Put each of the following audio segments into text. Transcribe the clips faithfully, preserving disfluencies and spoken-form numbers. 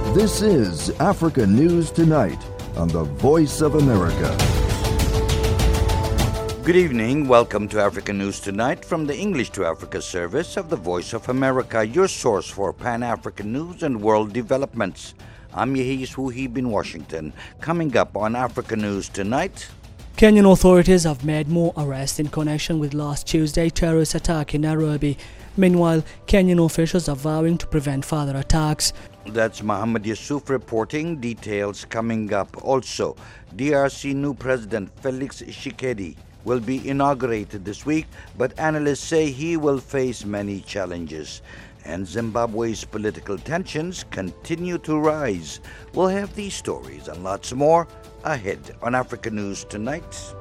This is Africa News Tonight on the Voice of America. Good evening. Welcome to Africa News Tonight from the English to Africa service of the Voice of America, your source for Pan-African news and world developments. I'm Yehis Wuhib in Washington. Coming up on Africa News Tonight. Kenyan authorities have made more arrests in connection with last Tuesday's terrorist attack in Nairobi. Meanwhile, Kenyan officials are vowing to prevent further attacks. That's Mohammed Yusuf reporting. Details coming up. Also, D R C new president Felix Tshisekedi will be inaugurated this week, but analysts say he will face many challenges. And Zimbabwe's political tensions continue to rise. We'll have these stories and lots more ahead on Africa News Tonight.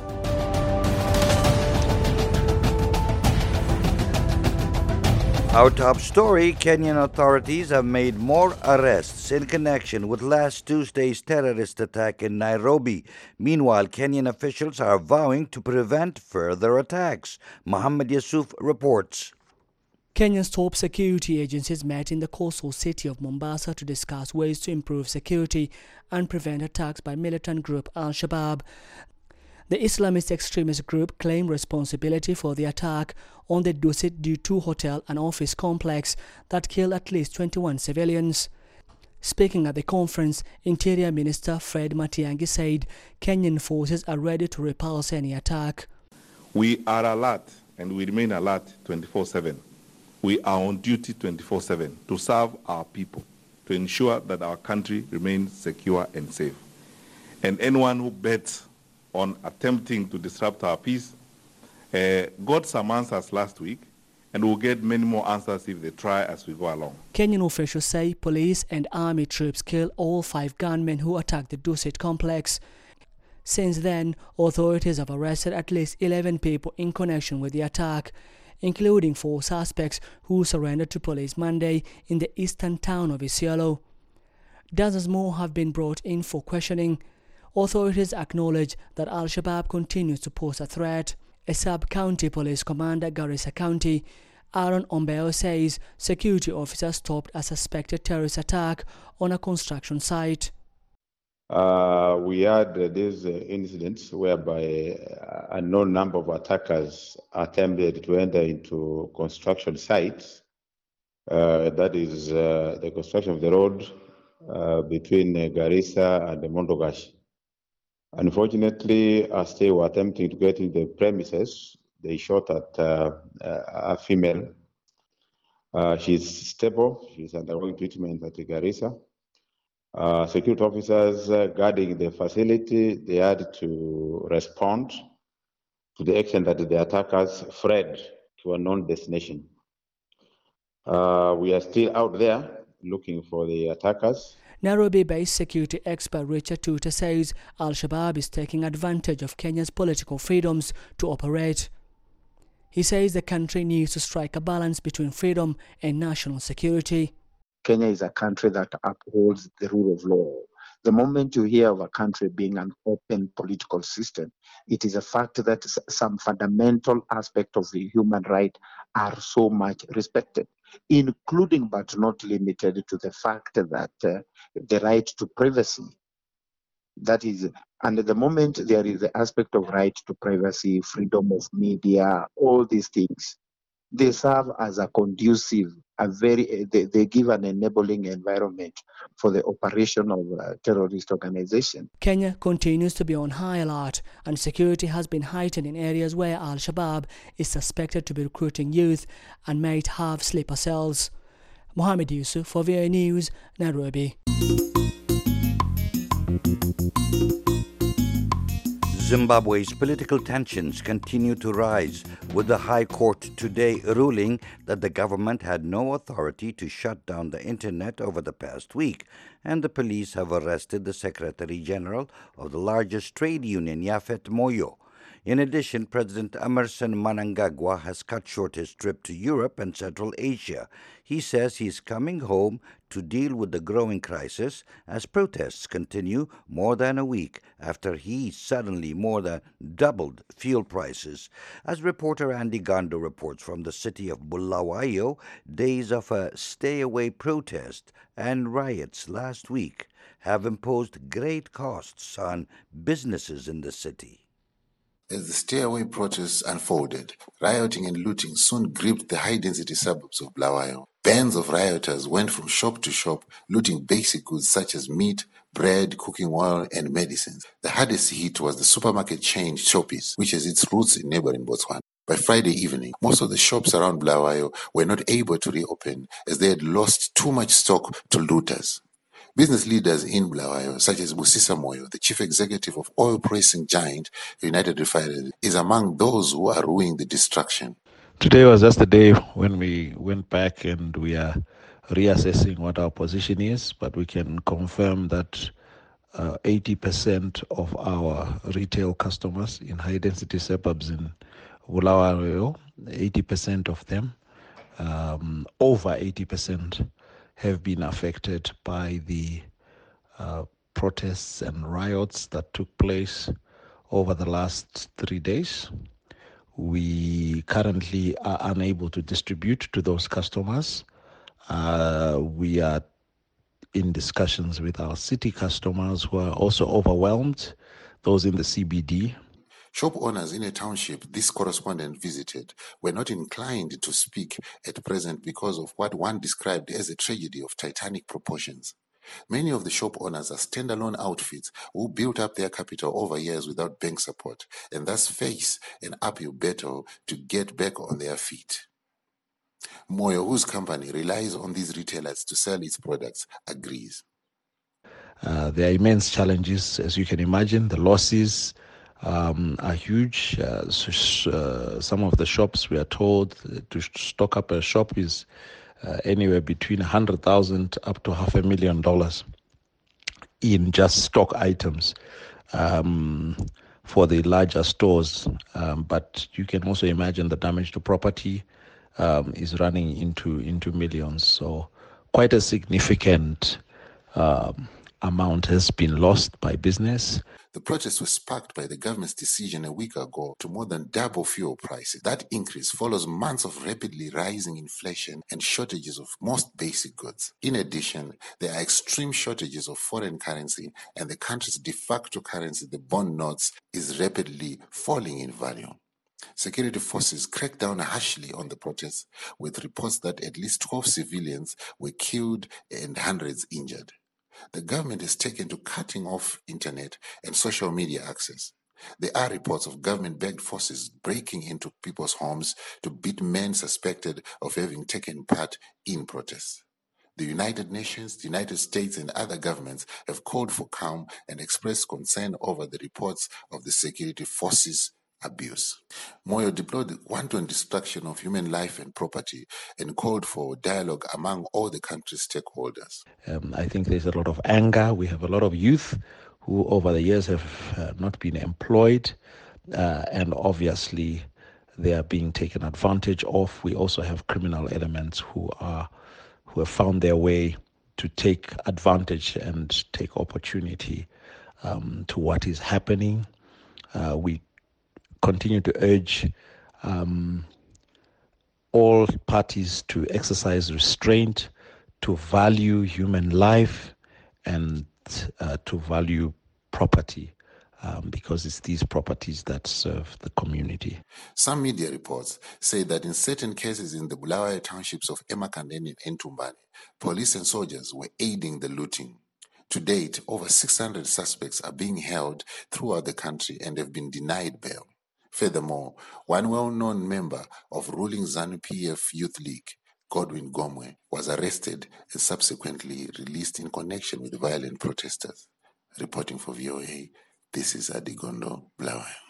Our top story, Kenyan authorities have made more arrests in connection with last Tuesday's terrorist attack in Nairobi. Meanwhile, Kenyan officials are vowing to prevent further attacks. Mohammed Yusuf reports. Kenya's top security agencies met in the coastal city of Mombasa to discuss ways to improve security and prevent attacks by militant group Al-Shabaab. The Islamist extremist group claimed responsibility for the attack on the Dusit D two hotel and office complex that killed at least twenty-one civilians. Speaking at the conference, Interior Minister Fred Matiang'i said Kenyan forces are ready to repulse any attack. We are alert and we remain alert twenty-four seven. We are on duty twenty-four seven to serve our people, to ensure that our country remains secure and safe. And anyone who bets on attempting to disrupt our peace uh, got some answers last week, and we'll get many more answers if they try as we go along. Kenyan officials say police and army troops killed all five gunmen who attacked the Dusit complex. Since then, authorities have arrested at least eleven people in connection with the attack, including four suspects who surrendered to police Monday in the eastern town of Isiolo. Dozens more have been brought in for questioning. Authorities acknowledge that Al-Shabaab continues to pose a threat. A sub-county police commander, Garissa County, Aaron Ombeo, says security officers stopped a suspected terrorist attack on a construction site. Uh, we had uh, these uh, incidents whereby uh, a known number of attackers attempted to enter into construction sites. Uh, that is uh, the construction of the road uh, between uh, Garissa and Mondogash. Unfortunately, as they were attempting to get into the premises, they shot at uh, a female. Uh, she's stable. She's undergoing treatment at the Garissa. Uh, security officers uh, guarding the facility, they had to respond to the extent that the attackers fled to a known destination. Uh, we are still out there looking for the attackers. Nairobi-based security expert Richard Tuta says Al-Shabaab is taking advantage of Kenya's political freedoms to operate. He says the country needs to strike a balance between freedom and national security. Kenya is a country that upholds the rule of law. The moment you hear of a country being an open political system, it is a fact that some fundamental aspects of the human right are so much respected, including but not limited to the fact that uh, the right to privacy. That is, and at the moment there is the aspect of right to privacy, freedom of media, all these things. They serve as a conducive, a very, they, they give an enabling environment for the operation of a terrorist organization. Kenya continues to be on high alert, and security has been heightened in areas where Al-Shabaab is suspected to be recruiting youth and might have sleeper cells. Mohammed Yusuf for V O A News, Nairobi. Zimbabwe's political tensions continue to rise, with the High Court today ruling that the government had no authority to shut down the internet over the past week, and the police have arrested the Secretary General of the largest trade union, Yafet Moyo. In addition, President Emmerson Mnangagwa has cut short his trip to Europe and Central Asia. He says he's coming home to deal with the growing crisis as protests continue more than a week after he suddenly more than doubled fuel prices. As reporter Andy Gando reports from the city of Bulawayo, days of a stay-away protest and riots last week have imposed great costs on businesses in the city. As the stay-away protests unfolded, rioting and looting soon gripped the high-density suburbs of Bulawayo. Bands of rioters went from shop to shop, looting basic goods such as meat, bread, cooking oil, and medicines. The hardest hit was the supermarket chain Shoppes, which has its roots in neighboring Botswana. By Friday evening, most of the shops around Bulawayo were not able to reopen as they had lost too much stock to looters. Business leaders in Bulawayo, such as Busisa Moyo, the chief executive of oil pressing giant United Refineries, is among those who are ruining the destruction. Today was just the day when we went back and we are reassessing what our position is, but we can confirm that uh, eighty percent of our retail customers in high-density suburbs in Bulawayo, eighty percent of them, um, over eighty percent, have been affected by the uh, protests and riots that took place over the last three days. We currently are unable to distribute to those customers. Uh, we are in discussions with our city customers who are also overwhelmed, those in the C B D. Shop owners in a township this correspondent visited were not inclined to speak at present because of what one described as a tragedy of titanic proportions. Many of the shop owners are standalone outfits who built up their capital over years without bank support and thus face an uphill battle to get back on their feet. Moyo, whose company relies on these retailers to sell its products, agrees. Uh, there are immense challenges, as you can imagine. The losses um, are huge. Uh, so, uh, some of the shops, we are told, uh, to stock up a shop is uh, anywhere between one hundred thousand dollars up to half a million dollars in just stock items um, for the larger stores. Um, but you can also imagine the damage to property um, is running into, into millions. So quite a significant um, amount has been lost by business. The protests were sparked by the government's decision a week ago to more than double fuel prices. That increase follows months of rapidly rising inflation and shortages of most basic goods. In addition, there are extreme shortages of foreign currency, and the country's de facto currency, the bond notes, is rapidly falling in value. Security forces cracked down harshly on the protests, with reports that at least twelve civilians were killed and hundreds injured. The government has taken to cutting off internet and social media access. There are reports of government-backed forces breaking into people's homes to beat men suspected of having taken part in protests. The United Nations, the United States, and other governments have called for calm and expressed concern over the reports of the security forces' abuse. Moyo deplored the wanton destruction of human life and property and called for dialogue among all the country's stakeholders. Um, I think there's a lot of anger. We have a lot of youth who over the years have uh, not been employed, uh, and obviously they are being taken advantage of. We also have criminal elements who are who have found their way to take advantage and take opportunity um, to what is happening. Uh, we continue to urge um, all parties to exercise restraint, to value human life, and uh, to value property, um, because it's these properties that serve the community. Some media reports say that in certain cases in the Bulawayo townships of Emakandeni and Tumbani, police and soldiers were aiding the looting. To date, over six hundred suspects are being held throughout the country and have been denied bail. Furthermore, one well-known member of ruling ZANU-P F Youth League, Godwin Gomwe, was arrested and subsequently released in connection with violent protesters. Reporting for V O A, this is Adigondo, Bulawayo.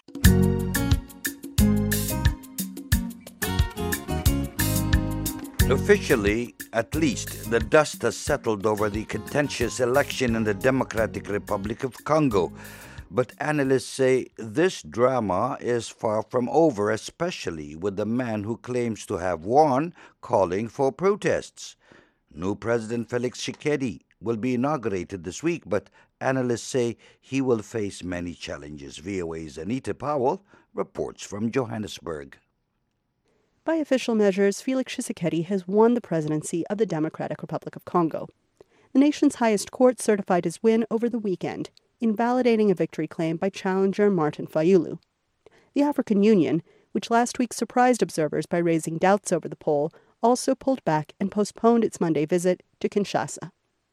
Officially, at least, the dust has settled over the contentious election in the Democratic Republic of Congo, But analysts say this drama is far from over, especially with the man who claims to have won calling for protests. New President Felix Tshisekedi will be inaugurated this week, but analysts say he will face many challenges. V O A's Anita Powell reports from Johannesburg. By official measures, Felix Tshisekedi has won the presidency of the Democratic Republic of Congo. The nation's highest court certified his win over the weekend, invalidating a victory claim by challenger Martin Fayulu. The African Union, which last week surprised observers by raising doubts over the poll, also pulled back and postponed its Monday visit to Kinshasa.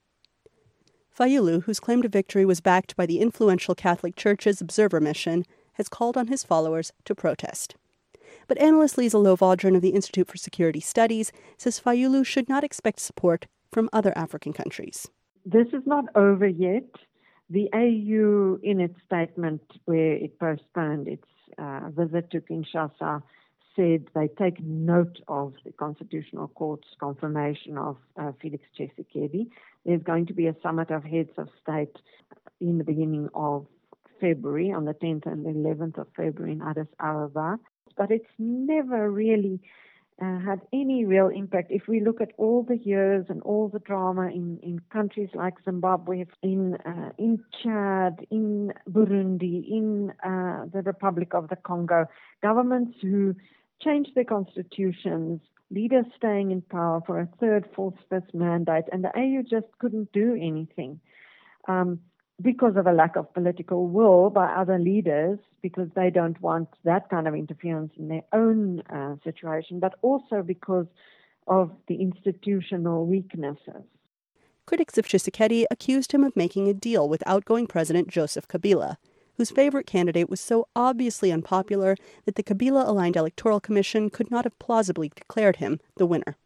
Fayulu, whose claim to victory was backed by the influential Catholic Church's Observer Mission, has called on his followers to protest. But analyst Lisa Lovaudron of the Institute for Security Studies says Fayulu should not expect support from other African countries. This is not over yet. The A U, in its statement where it postponed its uh, visit to Kinshasa, said they take note of the Constitutional Court's confirmation of uh, Felix Tshisekedi. There's going to be a summit of heads of state in the beginning of February, on the tenth and eleventh of February in Addis Ababa. But it's never really uh, had any real impact. If we look at all the years and all the drama in, in countries like Zimbabwe, in uh, in Chad, in Burundi, in uh, the Republic of the Congo, governments who changed their constitutions, leaders staying in power for a third, fourth, fifth mandate, and the A U just couldn't do anything. Um, because of a lack of political will by other leaders, because they don't want that kind of interference in their own uh, situation, but also because of the institutional weaknesses. Critics of Tshisekedi accused him of making a deal with outgoing President Joseph Kabila, whose favorite candidate was so obviously unpopular that the Kabila-aligned Electoral Commission could not have plausibly declared him the winner.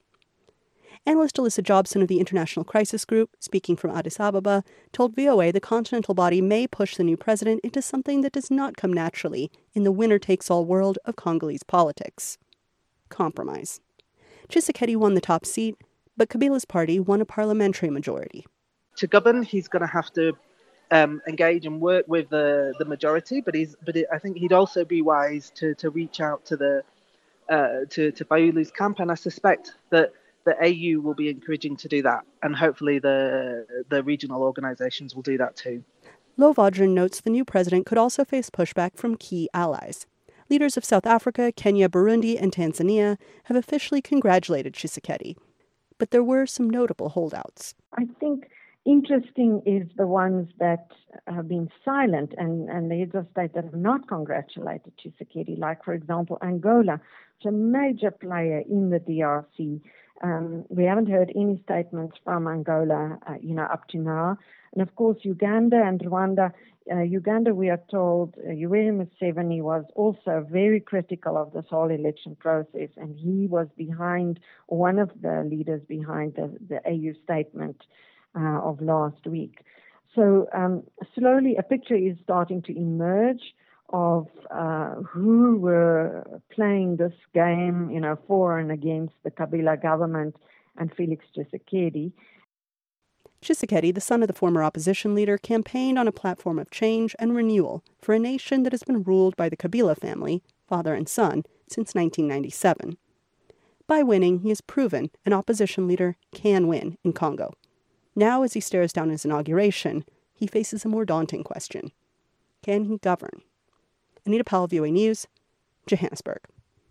Analyst Alyssa Jobson of the International Crisis Group, speaking from Addis Ababa, told V O A the continental body may push the new president into something that does not come naturally in the winner-takes-all world of Congolese politics: compromise. Tshisekedi won the top seat, but Kabila's party won a parliamentary majority. To govern, he's going to have to um, engage and work with the, the majority, but he's but it, I think he'd also be wise to, to reach out to the uh, to to Fayulu's camp, and I suspect that the A U will be encouraging to do that, and hopefully the the regional organizations will do that too. Lovaudron notes the new president could also face pushback from key allies. Leaders of South Africa, Kenya, Burundi, and Tanzania have officially congratulated Tshisekedi, but there were some notable holdouts. I think interesting is the ones that have been silent and, and the heads of state that have not congratulated Tshisekedi, like, for example, Angola, which is a major player in the D R C. Um, we haven't heard any statements from Angola, uh, you know, up to now. And of course, Uganda and Rwanda. Uh, Uganda, we are told, uh, Yoweri Museveni was also very critical of this whole election process, and he was behind, one of the leaders behind the, the A U statement uh, of last week. So um, slowly, a picture is starting to emerge of uh, who were playing this game, you know, for and against the Kabila government and Felix Tshisekedi. Tshisekedi, the son of the former opposition leader, campaigned on a platform of change and renewal for a nation that has been ruled by the Kabila family, father and son, since nineteen ninety-seven. By winning, he has proven an opposition leader can win in Congo. Now, as he stares down his inauguration, he faces a more daunting question. Can he govern? Anita Powell, V O A News, Johannesburg.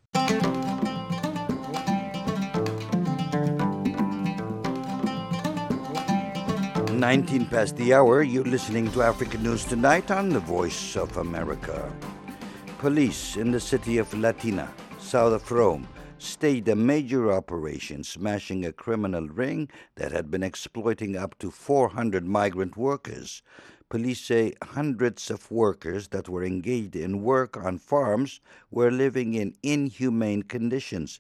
nineteen past the hour, you're listening to African News Tonight on the Voice of America. Police in the city of Latina, south of Rome, staged a major operation smashing a criminal ring that had been exploiting up to four hundred migrant workers. Police say hundreds of workers that were engaged in work on farms were living in inhumane conditions.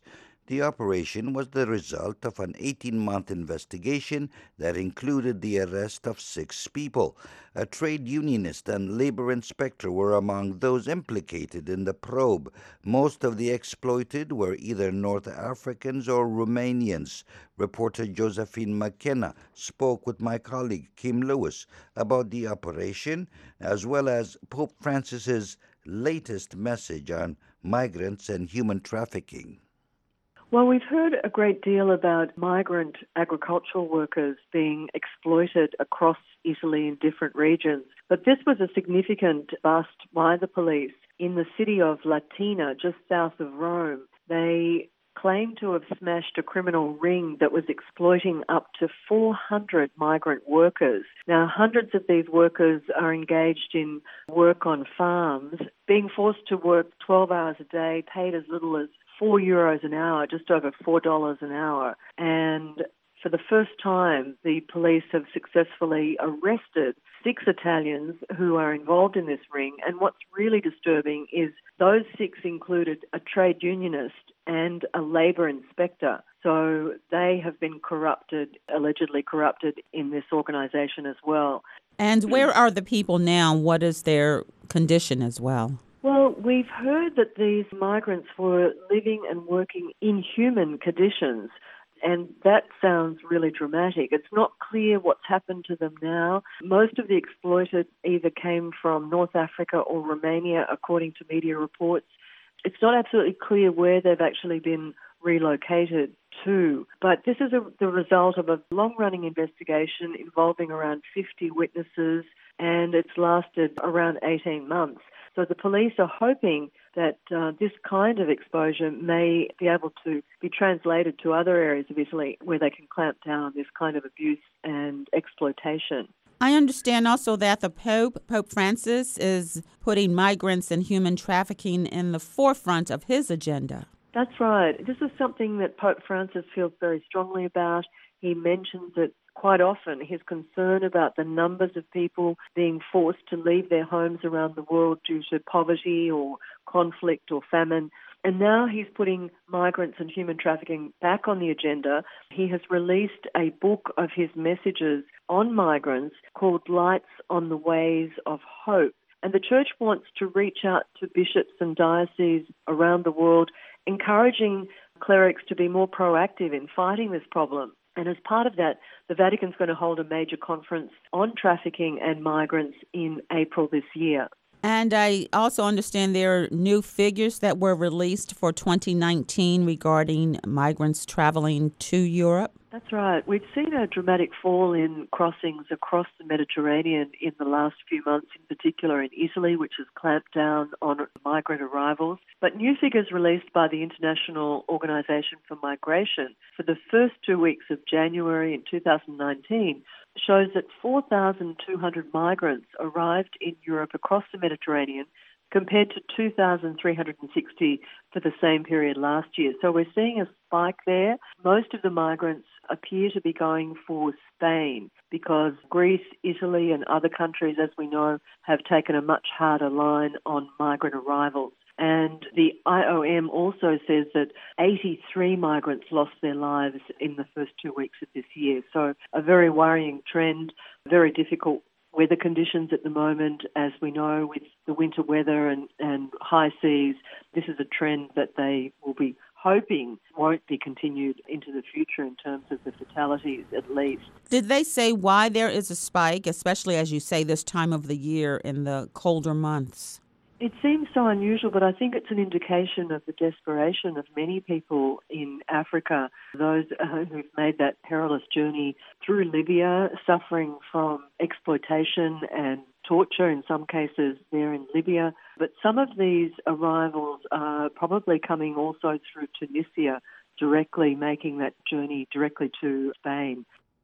The operation was the result of an eighteen-month investigation that included the arrest of six people. A trade unionist and labor inspector were among those implicated in the probe. Most of the exploited were either North Africans or Romanians. Reporter Josephine McKenna spoke with my colleague Kim Lewis about the operation, as well as Pope Francis's latest message on migrants and human trafficking. Well, we've heard a great deal about migrant agricultural workers being exploited across Italy in different regions, but this was a significant bust by the police in the city of Latina, just south of Rome. They claim to have smashed a criminal ring that was exploiting up to four hundred migrant workers. Now, hundreds of these workers are engaged in work on farms, being forced to work twelve hours a day, paid as little as four euros an hour, just over four dollars an hour. And for the first time, the police have successfully arrested six Italians who are involved in this ring. And what's really disturbing is those six included a trade unionist and a labour inspector. So they have been corrupted, allegedly corrupted in this organisation as well. And where are the people now? What is their condition as well? Well, we've heard that these migrants were living and working in inhuman conditions, and that sounds really dramatic. It's not clear what's happened to them now. Most of the exploited either came from North Africa or Romania, according to media reports. It's not absolutely clear where they've actually been relocated to, but this is a, the result of a long-running investigation involving around fifty witnesses, and it's lasted around eighteen months. So the police are hoping that uh, this kind of exposure may be able to be translated to other areas of Italy where they can clamp down on this kind of abuse and exploitation. I understand also that the Pope, Pope Francis, is putting migrants and human trafficking in the forefront of his agenda. That's right. This is something that Pope Francis feels very strongly about. He mentions it quite often, his concern about the numbers of people being forced to leave their homes around the world due to poverty or conflict or famine. And now he's putting migrants and human trafficking back on the agenda. He has released a book of his messages on migrants called Lights on the Ways of Hope. And the Church wants to reach out to bishops and dioceses around the world, encouraging clerics to be more proactive in fighting this problem. And as part of that, the Vatican's going to hold a major conference on trafficking and migrants in April this year. And I also understand there are new figures that were released for twenty nineteen regarding migrants traveling to Europe. That's right. We've seen a dramatic fall in crossings across the Mediterranean in the last few months, in particular in Italy, which has clamped down on migrant arrivals. But new figures released by the International Organization for Migration for the first two weeks of January in two thousand nineteen shows that four thousand two hundred migrants arrived in Europe across the Mediterranean, compared to two thousand three hundred sixty for the same period last year. So we're seeing a spike there. Most of the migrants appear to be going for Spain because Greece, Italy and other countries, as we know, have taken a much harder line on migrant arrivals. And the I O M also says that eighty-three migrants lost their lives in the first two weeks of this year. So a very worrying trend, very difficult weather conditions at the moment, as we know, with the winter weather and, and high seas. This is a trend that they will be hoping won't be continued into the future in terms of the fatalities, at least. Did they say why there is a spike, especially, as you say, this time of the year in the colder months? It seems so unusual, but I think it's an indication of the desperation of many people in Africa, those uh, who've made that perilous journey through Libya, suffering from exploitation and torture in some cases there in Libya. But some of these arrivals are probably coming also through Tunisia, directly making that journey directly to Spain.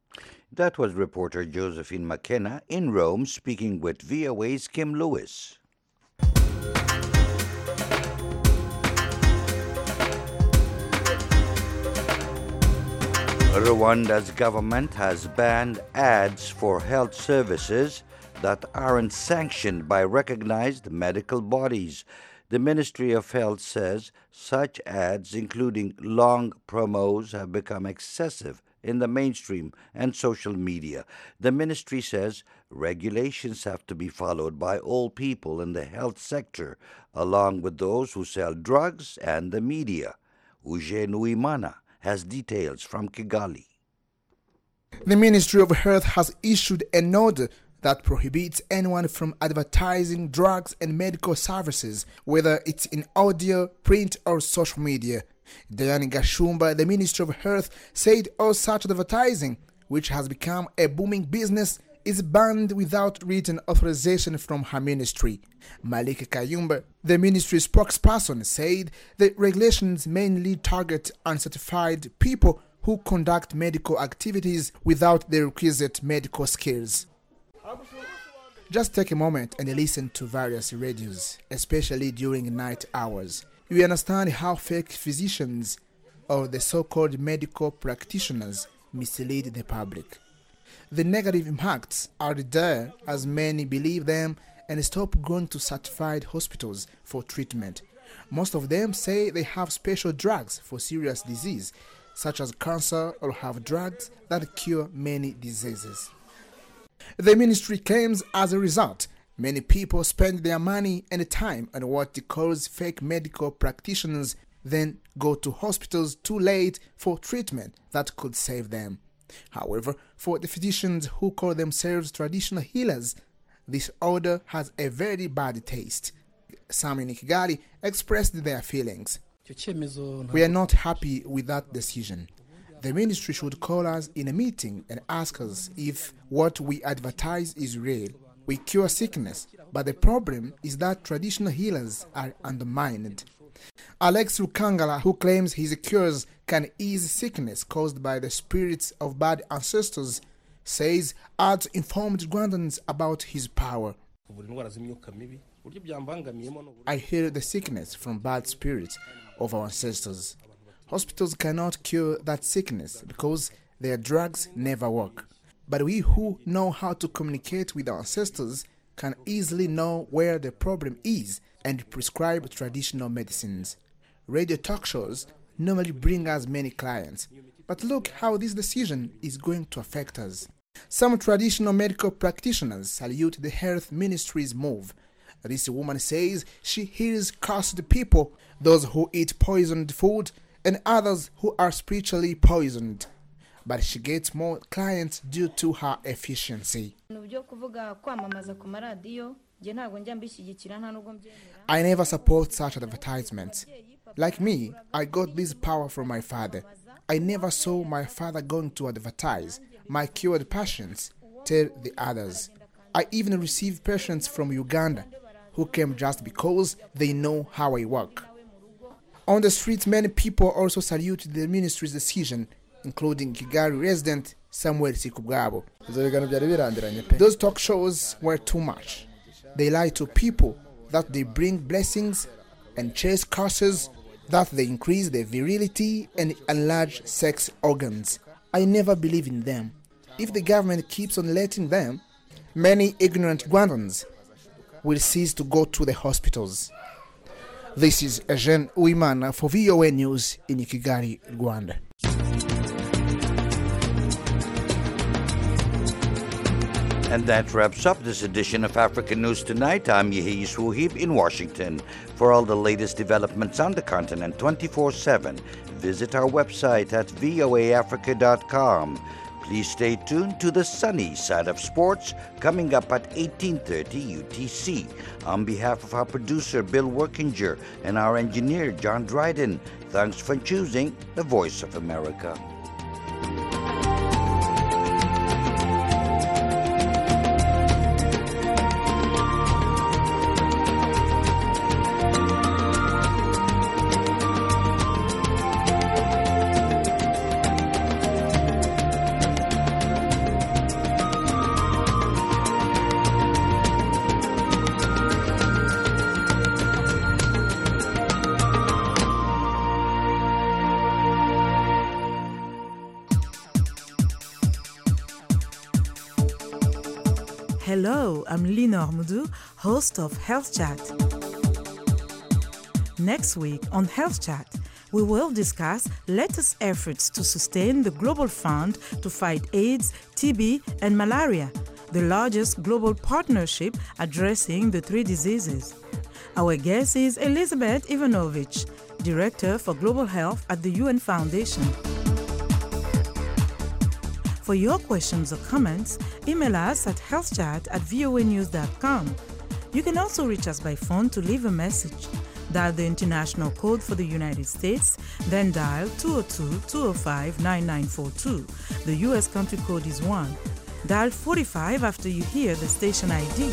That was reporter Josephine McKenna in Rome speaking with V O A's Kim Lewis. Rwanda's government has banned ads for health services that aren't sanctioned by recognized medical bodies. The Ministry of Health says such ads, including long promos, have become excessive in the mainstream and social media. The ministry says regulations have to be followed by all people in the health sector, along with those who sell drugs and the media. Eugene Uimana has details from Kigali. The Ministry of Health has issued an order that prohibits anyone from advertising drugs and medical services, whether it's in audio, print, or social media. Diane Gashumba, the Ministry of Health, said all such advertising, which has become a booming business, is banned without written authorization from her ministry. Malik Kayumba, the ministry spokesperson, said the regulations mainly target uncertified people who conduct medical activities without the requisite medical skills. Just take a moment and listen to various radios, especially during night hours. You understand how fake physicians or the so-called medical practitioners mislead the public. The negative impacts are there as many believe them and stop going to certified hospitals for treatment. Most of them say they have special drugs for serious disease, such as cancer, or have drugs that cure many diseases. The ministry claims as a result, many people spend their money and time on what it calls fake medical practitioners, then go to hospitals too late for treatment that could save them. However, for the physicians who call themselves traditional healers, this order has a very bad taste. Some in Kigali expressed their feelings. We are not happy with that decision. The ministry should call us in a meeting and ask us if what we advertise is real. We cure sickness, but the problem is that traditional healers are undermined. Alex Rukangala, who claims his cures can ease sickness caused by the spirits of bad ancestors, says ads informed Rwandans about his power. I hear the sickness from bad spirits of our ancestors. Hospitals cannot cure that sickness because their drugs never work. But we who know how to communicate with our ancestors can easily know where the problem is and prescribe traditional medicines. Radio talk shows normally bring us many clients, but look how this decision is going to affect us. Some traditional medical practitioners salute the health ministry's move. This woman says she heals cursed people, those who eat poisoned food, and others who are spiritually poisoned. But she gets more clients due to her efficiency. I never support such advertisements. Like me, I got this power from my father. I never saw my father going to advertise my cured patients, tell the others. I even received patients from Uganda who came just because they know how I work. On the streets, many people also salute the ministry's decision, including Kigali resident Samuel Sikubwabo. Those talk shows were too much. They lie to people that they bring blessings and chase curses, that they increase their virility and enlarge sex organs. I never believe in them. If the government keeps on letting them, many ignorant Rwandans will cease to go to the hospitals. This is Eugene Uimana for V O A News in Kigali, Rwanda. And that wraps up this edition of African News Tonight. I'm Yehi Swuhib in Washington. For all the latest developments on the continent twenty-four seven, visit our website at voa africa dot com. Please stay tuned to the sunny side of sports coming up at eighteen thirty U T C. On behalf of our producer Bill Workinger and our engineer John Dryden, thanks for choosing the Voice of America. Hello, I'm Lina Armoudou, host of Health Chat. Next week on Health Chat, we will discuss latest efforts to sustain the Global Fund to fight AIDS, T B, and malaria, the largest global partnership addressing the three diseases. Our guest is Elizabeth Ivanovich, Director for Global Health at the U N Foundation. For your questions or comments, email us at healthchat at voa news dot com. You can also reach us by phone to leave a message. Dial the international code for the United States, then dial two oh two, two oh five, nine nine four two. The U S country code is one. Dial forty-five after you hear the station I D.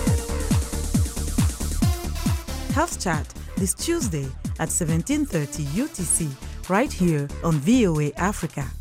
Health Chat this Tuesday at seventeen thirty U T C, right here on V O A Africa.